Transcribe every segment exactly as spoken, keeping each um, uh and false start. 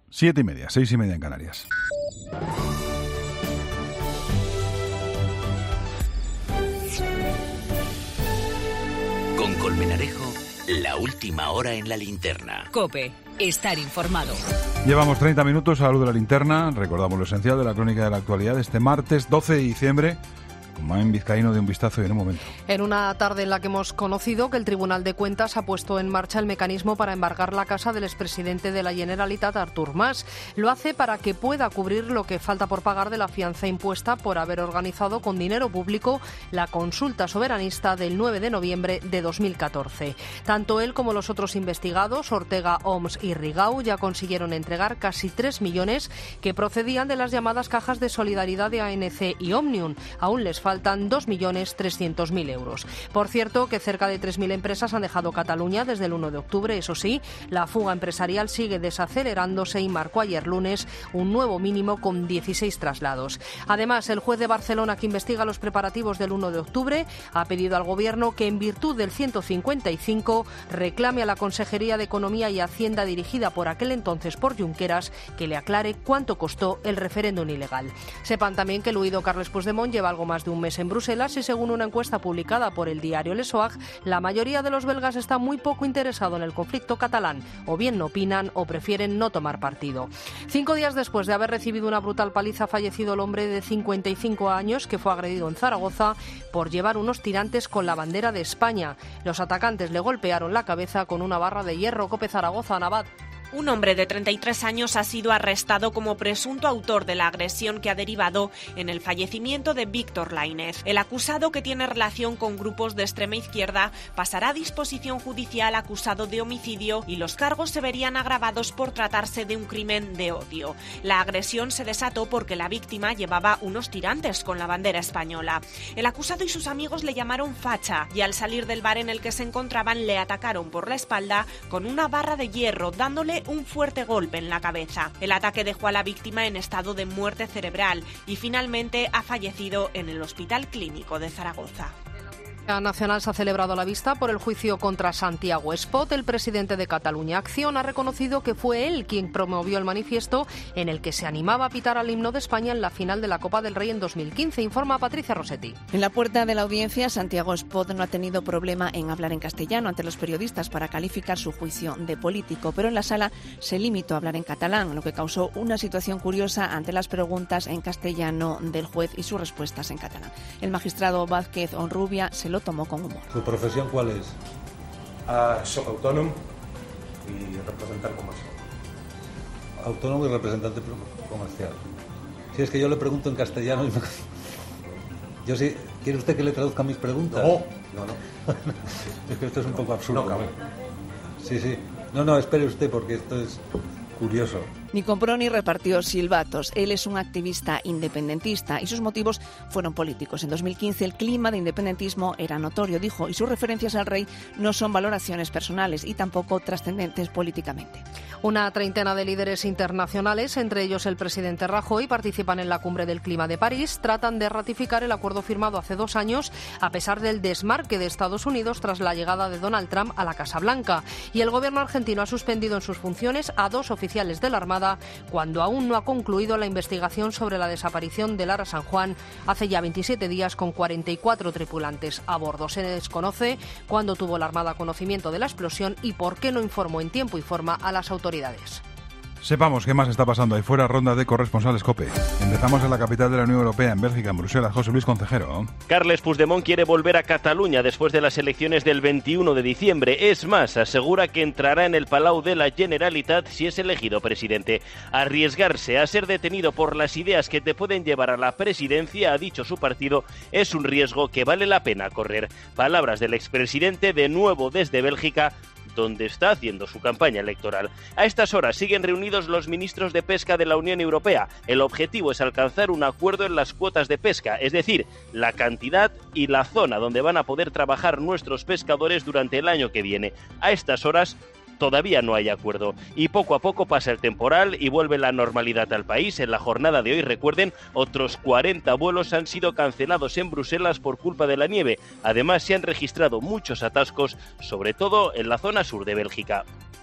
Siete y media, seis y media en Canarias. Con Colmenarejo, la última hora en la linterna. COPE, estar informado. Llevamos treinta minutos a la luz de la linterna. Recordamos lo esencial de la crónica de la actualidad de este martes doce de diciembre. Con Mamen Vizcaíno de Un Vistazo y en un momento. En una tarde en la que hemos conocido que el Tribunal de Cuentas ha puesto en marcha el mecanismo para embargar la casa del expresidente de la Generalitat, Artur Mas. Lo hace para que pueda cubrir lo que falta por pagar de la fianza impuesta por haber organizado con dinero público la consulta soberanista del nueve de noviembre de dos mil catorce. Tanto él como los otros investigados, Ortega, Oms y Rigau, ya consiguieron entregar casi tres millones que procedían de las llamadas cajas de solidaridad de A N C y Omnium. Aún les faltan dos millones trescientos mil euros. Por cierto, que cerca de tres mil empresas han dejado Cataluña desde el uno de octubre. Eso sí, la fuga empresarial sigue desacelerándose y marcó ayer lunes un nuevo mínimo con dieciséis traslados. Además, el juez de Barcelona que investiga los preparativos del uno de octubre ha pedido al Gobierno que, en virtud del ciento cincuenta y cinco, reclame a la Consejería de Economía y Hacienda dirigida por aquel entonces por Junqueras que le aclare cuánto costó el referéndum ilegal. Sepan también que el huido Carles Puigdemont lleva algo más de un mes en Bruselas y, según una encuesta publicada por el diario Le Soir, la mayoría de los belgas está muy poco interesado en el conflicto catalán, o bien no opinan o prefieren no tomar partido. Cinco días después de haber recibido una brutal paliza, ha fallecido el hombre de cincuenta y cinco años que fue agredido en Zaragoza por llevar unos tirantes con la bandera de España. Los atacantes le golpearon la cabeza con una barra de hierro. COPE Zaragoza, Navat. Un hombre de treinta y tres años ha sido arrestado como presunto autor de la agresión que ha derivado en el fallecimiento de Víctor Lainez. El acusado, que tiene relación con grupos de extrema izquierda, pasará a disposición judicial acusado de homicidio y los cargos se verían agravados por tratarse de un crimen de odio. La agresión se desató porque la víctima llevaba unos tirantes con la bandera española. El acusado y sus amigos le llamaron facha y, al salir del bar en el que se encontraban, le atacaron por la espalda con una barra de hierro, dándole un fuerte golpe en la cabeza. El ataque dejó a la víctima en estado de muerte cerebral y finalmente ha fallecido en el Hospital Clínico de Zaragoza. La Nacional se ha celebrado la vista por el juicio contra Santiago Espot. El presidente de Cataluña Acción ha reconocido que fue él quien promovió el manifiesto en el que se animaba a pitar al himno de España en la final de la Copa del Rey en dos mil quince, informa Patricia Rossetti. En la puerta de la audiencia, Santiago Espot no ha tenido problema en hablar en castellano ante los periodistas para calificar su juicio de político, pero en la sala se limitó a hablar en catalán, lo que causó una situación curiosa ante las preguntas en castellano del juez y sus respuestas en catalán. El magistrado Vázquez Onrubia se lo tomó con humor. ¿Tu profesión cuál es? Uh, soc autònom y representant comercial. Autónomo y representante comercial. Si es que yo le pregunto en castellano y me... Yo sí, ¿quiere usted que le traduzca mis preguntas? No, no, no. Es que esto es un poco absurdo. No cabe. Sí, sí. No, no, espere usted porque esto es curioso. Ni compró ni repartió silbatos. Él es un activista independentista y sus motivos fueron políticos. En dos mil quince el clima de independentismo era notorio, dijo, y sus referencias al rey no son valoraciones personales y tampoco trascendentes políticamente. Una treintena de líderes internacionales, entre ellos el presidente Rajoy, participan en la Cumbre del Clima de París. Tratan de ratificar el acuerdo firmado hace dos años, a pesar del desmarque de Estados Unidos tras la llegada de Donald Trump a la Casa Blanca. Y el gobierno argentino ha suspendido en sus funciones a dos oficiales de la Armada cuando aún no ha concluido la investigación sobre la desaparición de Lara San Juan hace ya veintisiete días con cuarenta y cuatro tripulantes a bordo. Se desconoce cuándo tuvo la Armada conocimiento de la explosión y por qué no informó en tiempo y forma a las autoridades. Sepamos qué más está pasando ahí fuera. Ronda de corresponsales COPE. Empezamos en la capital de la Unión Europea, en Bélgica, en Bruselas. José Luis Concejero. Carles Puigdemont quiere volver a Cataluña después de las elecciones del veintiuno de diciembre. Es más, asegura que entrará en el Palau de la Generalitat si es elegido presidente. Arriesgarse a ser detenido por las ideas que te pueden llevar a la presidencia, ha dicho su partido, es un riesgo que vale la pena correr. Palabras del expresidente, de nuevo desde Bélgica, donde está haciendo su campaña electoral. A estas horas siguen reunidos los ministros de Pesca de la Unión Europea. El objetivo es alcanzar un acuerdo en las cuotas de pesca, es decir, la cantidad y la zona donde van a poder trabajar nuestros pescadores durante el año que viene. A estas horas todavía no hay acuerdo y poco a poco pasa el temporal y vuelve la normalidad al país. En la jornada de hoy, recuerden, otros cuarenta vuelos han sido cancelados en Bruselas por culpa de la nieve. Además, se han registrado muchos atascos, sobre todo en la zona sur de Bélgica.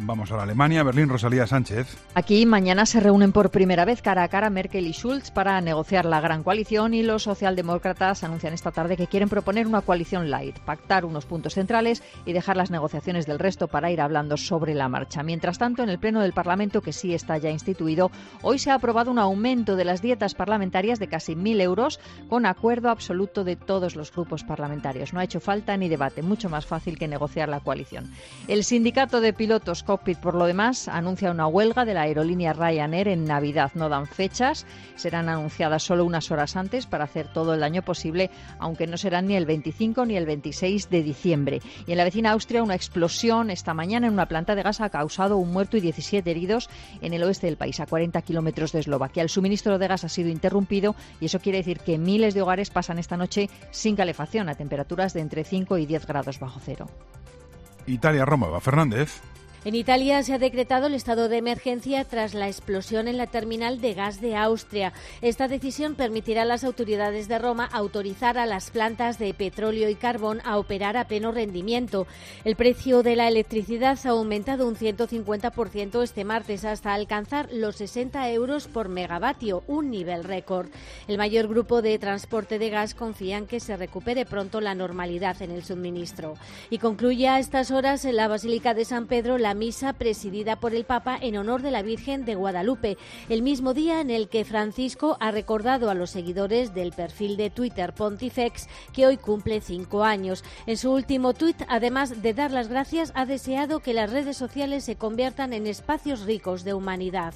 Vamos a la Alemania, Berlín, Rosalía Sánchez. Aquí mañana se reúnen por primera vez cara a cara Merkel y Schulz para negociar la gran coalición y los socialdemócratas anuncian esta tarde que quieren proponer una coalición light, pactar unos puntos centrales y dejar las negociaciones del resto para ir hablando sobre la marcha. Mientras tanto, en el Pleno del Parlamento, que sí está ya instituido, hoy se ha aprobado un aumento de las dietas parlamentarias de casi mil euros con acuerdo absoluto de todos los grupos parlamentarios. No ha hecho falta ni debate, mucho más fácil que negociar la coalición. El sindicato de pilotos Cockpit, por lo demás, anuncia una huelga de la aerolínea Ryanair en Navidad. No dan fechas, serán anunciadas solo unas horas antes para hacer todo el daño posible, aunque no serán ni el veinticinco ni el veintiséis de diciembre. Y en la vecina Austria, una explosión esta mañana en una planta de gas ha causado un muerto y diecisiete heridos en el oeste del país, a cuarenta kilómetros de Eslovaquia. El suministro de gas ha sido interrumpido y eso quiere decir que miles de hogares pasan esta noche sin calefacción a temperaturas de entre cinco y diez grados bajo cero. Italia, Roma, Eva Fernández. En Italia se ha decretado el estado de emergencia tras la explosión en la terminal de gas de Austria. Esta decisión permitirá a las autoridades de Roma autorizar a las plantas de petróleo y carbón a operar a pleno rendimiento. El precio de la electricidad ha aumentado un ciento cincuenta por ciento este martes hasta alcanzar los sesenta euros por megavatio, un nivel récord. El mayor grupo de transporte de gas confía en que se recupere pronto la normalidad en el suministro. Y concluye a estas horas en la Basílica de San Pedro la misa presidida por el Papa en honor de la Virgen de Guadalupe, el mismo día en el que Francisco ha recordado a los seguidores del perfil de Twitter Pontifex que hoy cumple cinco años. En su último tuit, además de dar las gracias, ha deseado que las redes sociales se conviertan en espacios ricos de humanidad.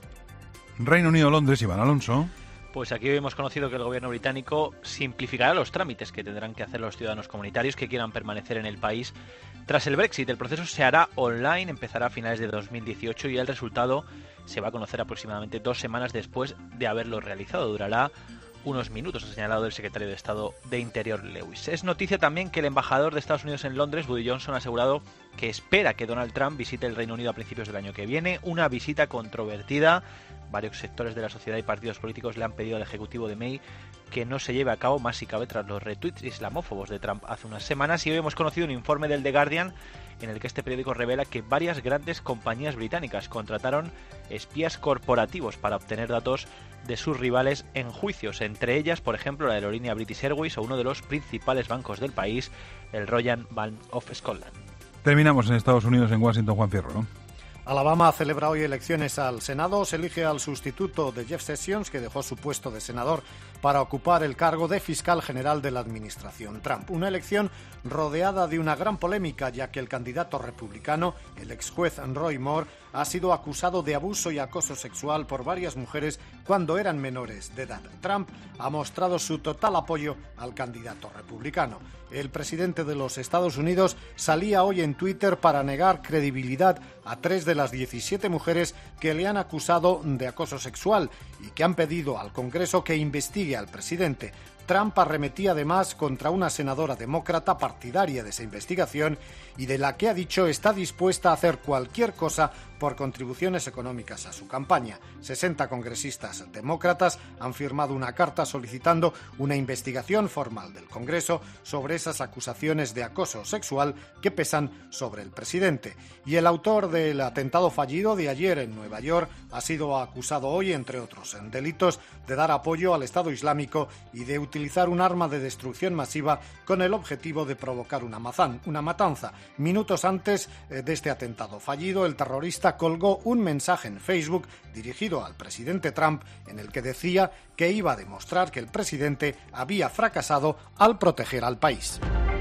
Reino Unido, Londres, Iván Alonso. Pues aquí hoy hemos conocido que el gobierno británico simplificará los trámites que tendrán que hacer los ciudadanos comunitarios que quieran permanecer en el país. Tras el Brexit, el proceso se hará online, empezará a finales de dos mil dieciocho y el resultado se va a conocer aproximadamente dos semanas después de haberlo realizado. Durará unos minutos, ha señalado el secretario de Estado de Interior, Lewis. Es noticia también que el embajador de Estados Unidos en Londres, Woody Johnson, ha asegurado que espera que Donald Trump visite el Reino Unido a principios del año que viene. Una visita controvertida. Varios sectores de la sociedad y partidos políticos le han pedido al ejecutivo de May que no se lleve a cabo, más si cabe, tras los retweets islamófobos de Trump hace unas semanas. Y hoy hemos conocido un informe del The Guardian en el que este periódico revela que varias grandes compañías británicas contrataron espías corporativos para obtener datos de sus rivales en juicios, entre ellas, por ejemplo, la aerolínea British Airways o uno de los principales bancos del país, el Royal Bank of Scotland. Terminamos en Estados Unidos, en Washington, Juan Fierro, ¿no? Alabama celebra hoy elecciones al Senado. Se elige al sustituto de Jeff Sessions, que dejó su puesto de senador para ocupar el cargo de fiscal general de la administración Trump. Una elección rodeada de una gran polémica, ya que el candidato republicano, el ex juez Roy Moore, ha sido acusado de abuso y acoso sexual por varias mujeres cuando eran menores de edad. Trump ha mostrado su total apoyo al candidato republicano. El presidente de los Estados Unidos salía hoy en Twitter para negar credibilidad a tres de las diecisiete mujeres que le han acusado de acoso sexual y que han pedido al Congreso que investigue al presidente. Trump arremetía además contra una senadora demócrata partidaria de esa investigación y de la que ha dicho está dispuesta a hacer cualquier cosa por contribuciones económicas a su campaña. sesenta congresistas demócratas han firmado una carta solicitando una investigación formal del Congreso sobre esas acusaciones de acoso sexual que pesan sobre el presidente. Y el autor del atentado fallido de ayer en Nueva York ha sido acusado hoy, entre otros delitos, de dar apoyo al Estado Islámico y de utilizar un arma de destrucción masiva con el objetivo de provocar una, mazán, una matanza. Minutos antes de este atentado fallido, el terrorista colgó un mensaje en Facebook dirigido al presidente Trump en el que decía que iba a demostrar que el presidente había fracasado al proteger al país.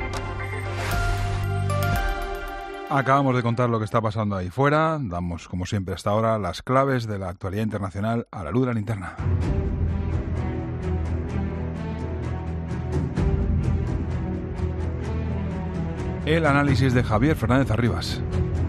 Acabamos de contar lo que está pasando ahí fuera. Damos, como siempre hasta ahora, las claves de la actualidad internacional a la luz de la linterna. El análisis de Javier Fernández Arribas.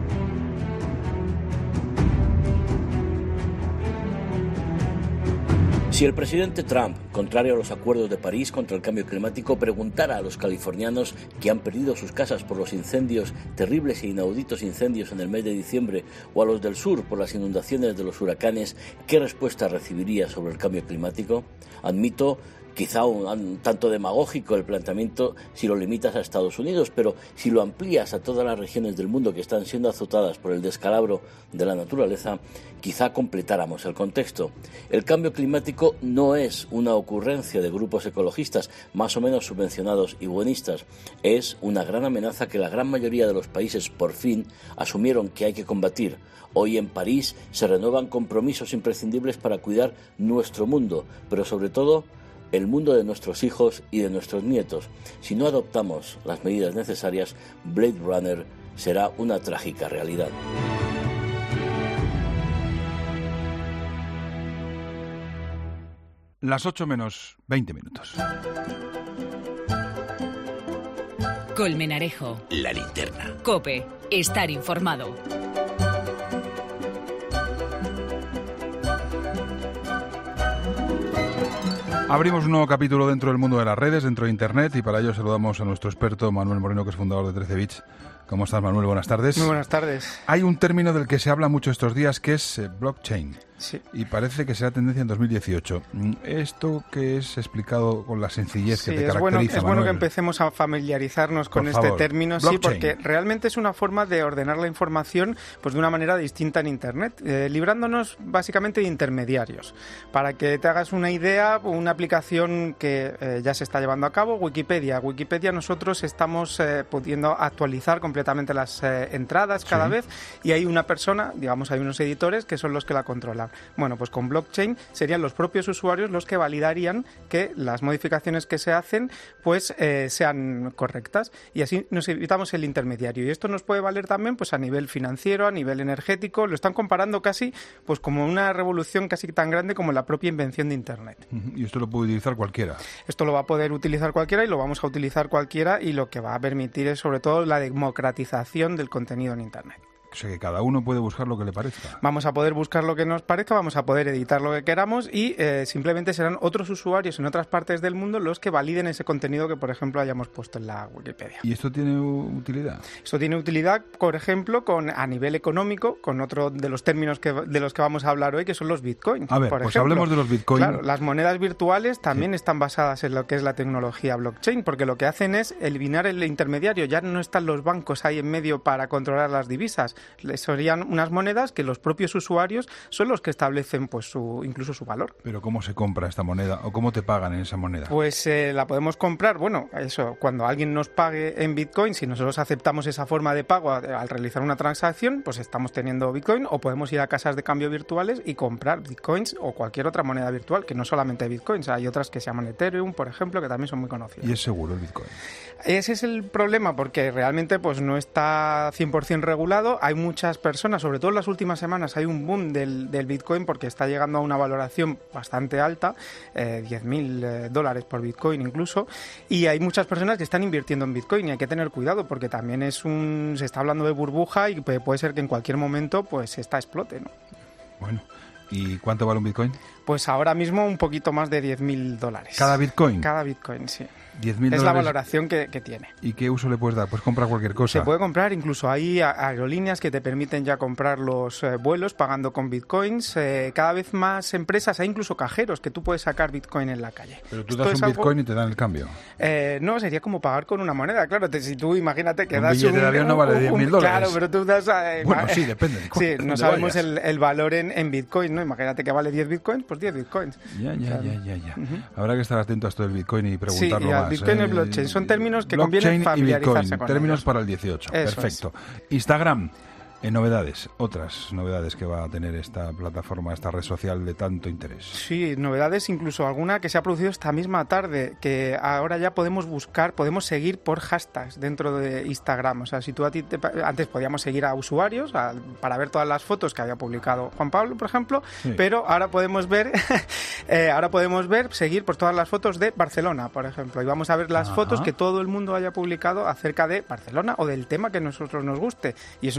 Si el presidente Trump, contrario a los acuerdos de París contra el cambio climático, preguntara a los californianos que han perdido sus casas por los incendios, terribles e inauditos incendios en el mes de diciembre, o a los del sur por las inundaciones de los huracanes, ¿qué respuesta recibiría sobre el cambio climático? Admito quizá un, un tanto demagógico el planteamiento si lo limitas a Estados Unidos, pero si lo amplías a todas las regiones del mundo que están siendo azotadas por el descalabro de la naturaleza, quizá completáramos el contexto. El cambio climático no es una ocurrencia de grupos ecologistas más o menos subvencionados y buenistas, es una gran amenaza que la gran mayoría de los países por fin asumieron que hay que combatir. Hoy en París se renuevan compromisos imprescindibles para cuidar nuestro mundo, pero sobre todo el mundo de nuestros hijos y de nuestros nietos. Si no adoptamos las medidas necesarias, Blade Runner será una trágica realidad. Las ocho menos veinte minutos. Colmenarejo. La linterna. COPE. Estar informado. Abrimos un nuevo capítulo dentro del mundo de las redes, dentro de Internet, y para ello saludamos a nuestro experto Manuel Moreno, que es fundador de trece bits. ¿Cómo estás, Manuel? Buenas tardes. Muy buenas tardes. Hay un término del que se habla mucho estos días que es eh, blockchain. Sí. Y parece que será tendencia en dos mil dieciocho. ¿Esto qué es explicado con la sencillez sí, que te es caracteriza, bueno, es Manuel? bueno que empecemos a familiarizarnos con Por este favor. término, Blockchain. sí, porque realmente es una forma de ordenar la información pues de una manera distinta en Internet, eh, librándonos básicamente de intermediarios. Para que te hagas una idea, una aplicación que eh, ya se está llevando a cabo, Wikipedia. Wikipedia nosotros estamos eh, pudiendo actualizar completamente las eh, entradas cada Sí. vez, y hay una persona, digamos, hay unos editores que son los que la controlan. Bueno, pues con blockchain serían los propios usuarios los que validarían que las modificaciones que se hacen pues eh, sean correctas, y así nos evitamos el intermediario. Y esto nos puede valer también pues a nivel financiero, a nivel energético. Lo están comparando casi pues como una revolución casi tan grande como la propia invención de Internet. Y esto lo puede utilizar cualquiera. Esto lo va a poder utilizar cualquiera y lo vamos a utilizar cualquiera, y lo que va a permitir es sobre todo la democratización del contenido en Internet. O sea, que cada uno puede buscar lo que le parezca. Vamos a poder buscar lo que nos parezca, vamos a poder editar lo que queramos, y eh, simplemente serán otros usuarios en otras partes del mundo los que validen ese contenido que, por ejemplo, hayamos puesto en la Wikipedia. ¿Y esto tiene utilidad? Esto tiene utilidad, por ejemplo, con a nivel económico, con otro de los términos que, de los que vamos a hablar hoy, que son los bitcoins. A ver, por pues ejemplo. hablemos de los bitcoins. Claro, las monedas virtuales también sí. están basadas en lo que es la tecnología blockchain, porque lo que hacen es eliminar el intermediario. Ya no están los bancos ahí en medio para controlar las divisas. Serían unas monedas que los propios usuarios son los que establecen pues su incluso su valor. ¿Pero cómo se compra esta moneda o cómo te pagan en esa moneda? Pues eh, la podemos comprar, bueno, eso, cuando alguien nos pague en Bitcoin, si nosotros aceptamos esa forma de pago al realizar una transacción, pues estamos teniendo Bitcoin, o podemos ir a casas de cambio virtuales y comprar Bitcoins o cualquier otra moneda virtual, que no solamente Bitcoins, hay otras que se llaman Ethereum, por ejemplo, que también son muy conocidas. ¿Y es seguro el Bitcoin? Ese es el problema, porque realmente pues no está cien por ciento regulado. Hay muchas personas, sobre todo en las últimas semanas, hay un boom del, del Bitcoin porque está llegando a una valoración bastante alta, eh, diez mil eh, dólares por Bitcoin incluso, y hay muchas personas que están invirtiendo en Bitcoin, y hay que tener cuidado porque también es un se está hablando de burbuja y puede ser que en cualquier momento pues esta explote, ¿no? Bueno, ¿y cuánto vale un Bitcoin? Pues ahora mismo un poquito más de diez mil dólares. ¿Cada Bitcoin? Cada Bitcoin, sí. diez mil es dólares. la valoración que, que tiene. ¿Y qué uso le puedes dar? Pues comprar cualquier cosa. Se puede comprar, incluso hay aerolíneas que te permiten ya comprar los eh, vuelos pagando con bitcoins. Eh, cada vez más empresas, hay incluso cajeros que tú puedes sacar bitcoin en la calle. Pero tú Esto das es un algo... bitcoin y te dan el cambio. Eh, no, sería como pagar con una moneda, claro. Te, si tú imagínate que un das billete un... de avión no vale diez mil dólares. Claro, pero tú das... Eh, bueno, sí, depende. De sí, no sabemos el, el valor en, en bitcoin, ¿no? Imagínate que vale diez bitcoins, pues diez bitcoins. Ya, ya, ya, ya, ya. Uh-huh. Habrá que estar atento a esto del bitcoin y preguntarlo sí, y al más. Bitcoin ¿eh? y blockchain son términos que blockchain conviene familiarizarse y Bitcoin, con términos ellos. para el dieciocho. Eso Perfecto. Es. Instagram. En novedades, otras novedades que va a tener esta plataforma, esta red social de tanto interés. Sí, novedades, incluso alguna que se ha producido esta misma tarde, que ahora ya podemos buscar, podemos seguir por hashtags dentro de Instagram. O sea, si tú a ti te, antes podíamos seguir a usuarios a, para ver todas las fotos que había publicado Juan Pablo, por ejemplo, sí. pero ahora podemos ver, eh, ahora podemos ver, seguir por todas las fotos de Barcelona, por ejemplo, y vamos a ver las Ajá. fotos que todo el mundo haya publicado acerca de Barcelona o del tema que a nosotros nos guste, y eso nos va a servir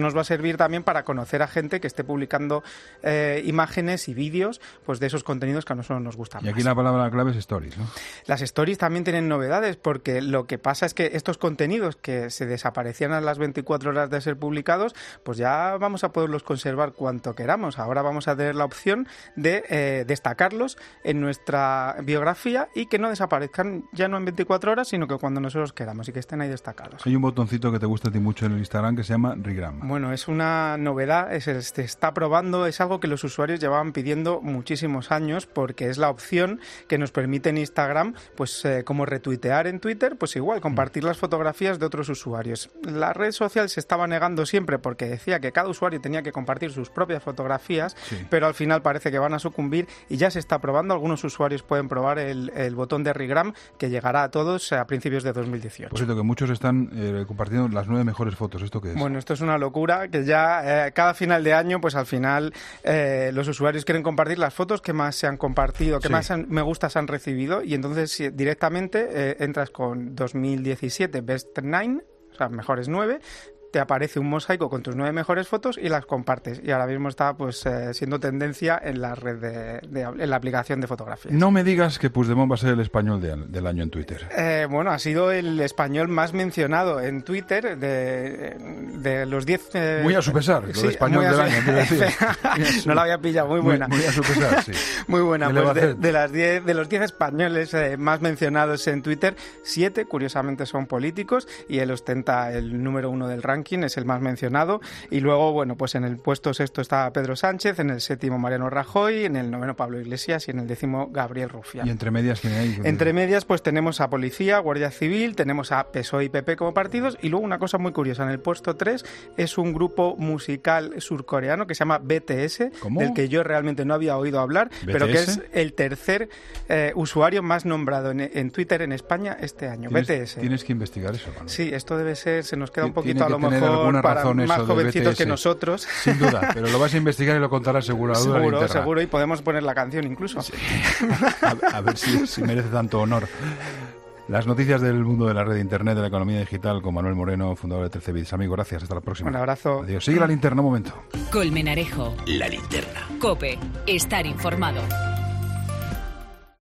servir también para conocer a gente que esté publicando eh, imágenes y vídeos pues de esos contenidos que a nosotros nos gustan. Y aquí más. la palabra clave es stories, ¿no? Las stories también tienen novedades, porque lo que pasa es que estos contenidos que se desaparecían a las veinticuatro horas de ser publicados, pues ya vamos a poderlos conservar cuanto queramos. Ahora vamos a tener la opción de eh, destacarlos en nuestra biografía y que no desaparezcan ya no en veinticuatro horas, sino que cuando nosotros queramos y que estén ahí destacados. Hay un botoncito que te gusta a ti mucho en el Instagram que se llama Regram. Bueno, es una novedad, es, se está probando, es algo que los usuarios llevaban pidiendo muchísimos años, porque es la opción que nos permite en Instagram, pues eh, como retuitear en Twitter, pues igual, compartir las fotografías de otros usuarios. La red social se estaba negando siempre porque decía que cada usuario tenía que compartir sus propias fotografías, sí. pero al final parece que van a sucumbir y ya se está probando. Algunos usuarios pueden probar el, el botón de Regram, que llegará a todos a principios de dos mil dieciocho. Por cierto, que muchos están eh, compartiendo las nueve mejores fotos. ¿Esto qué es? Bueno, esto es una locura, que ya eh, cada final de año, pues al final eh, los usuarios quieren compartir las fotos que más se han compartido, que sí. más han, me gustas han recibido, y entonces si, directamente eh, entras con dos mil diecisiete Best nueve, o sea, mejores nueve, te aparece un mosaico con tus nueve mejores fotos y las compartes. Y ahora mismo está pues eh, siendo tendencia en la red de, de, en la aplicación de fotografías. No me digas que Puigdemont va a ser el español de, del año en Twitter. Eh, bueno, ha sido el español más mencionado en Twitter de, de los diez... Eh, muy a su pesar, lo sí, de español del año. Quiero decir. No la había pillado, muy buena. Muy, muy a su pesar, sí. Muy buena. Pues de, de, las diez, de los diez españoles eh, más mencionados en Twitter, siete curiosamente son políticos y él ostenta el número uno del ranking. Es el más mencionado, y luego, bueno, pues en el puesto sexto está Pedro Sánchez, en el séptimo Mariano Rajoy, en el noveno Pablo Iglesias y en el décimo Gabriel Rufián. ¿Y entre medias quién hay? Entre medias pues tenemos a Policía, Guardia Civil, tenemos a P S O E y P P como partidos, y luego una cosa muy curiosa, en el puesto tres es un grupo musical surcoreano que se llama B T S, ¿Cómo? del que yo realmente no había oído hablar, ¿B T S? Pero que es el tercer eh, usuario más nombrado en, en Twitter en España este año. ¿Tienes, B T S. Tienes que investigar eso, Manuel. Sí, esto debe ser, se nos queda un poquito Tiene a lo mejor para más jovencitos que nosotros. Sin duda, pero lo vas a investigar y lo contarás seguro. A duda seguro, seguro, y podemos poner la canción incluso. Sí. A, a ver si, si merece tanto honor. Las noticias del mundo de la red de Internet, de la economía digital, con Manuel Moreno, fundador de trece bits. Amigo, gracias. Hasta la próxima. Un abrazo. Adiós. Sigue la linterna un momento. Colmenarejo. La linterna. COPE. Estar informado.